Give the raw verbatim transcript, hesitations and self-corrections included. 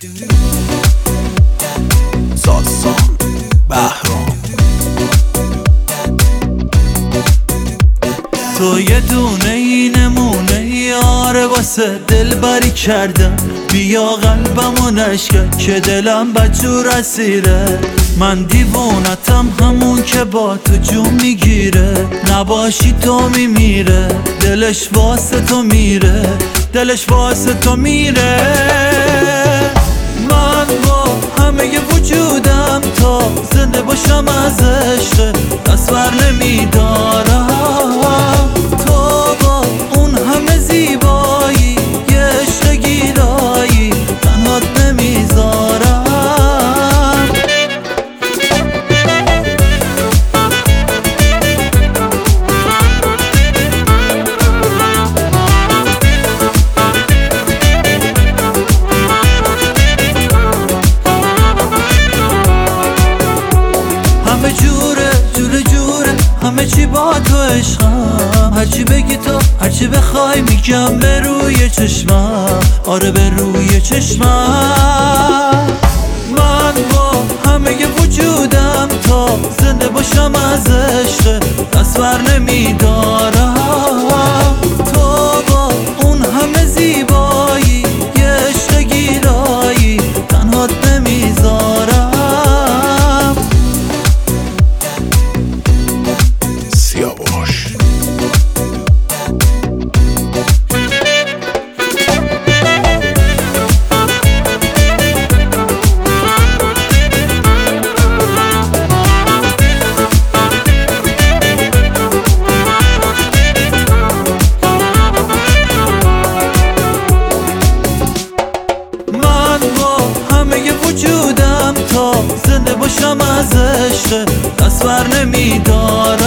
ساسان بهرام. تو یه دونه ای نمونه یاره واسه دل بری کردم، بیا قلبمو نشکن که دلم بجور اسیره. من دیوونتم همون که با تو جون میگیره، نباشی تو میمیره، دلش واسه تو میره، دلش واسه تو میره. من با همه وجودم تا زنده باشم از عشق دست بر نمیدارم. تو با اون همه زیبایی یه عشق گیرایی تنهات نمیذارم. همه جوره جوره جوره همه چی با تو عشقم، هرچی بگی تو هرچی بخوای میگم به روی چشمم، آره به روی چشمم. من با همه وجودم تا زنده باشم از عشق دست بر نمیدارم. تو با اون همه زیبایی یه عشق گیرایی تنهات نمیذارم. سیاوش وجودم تا زنده باشم از عشق دست بر نمیدارم.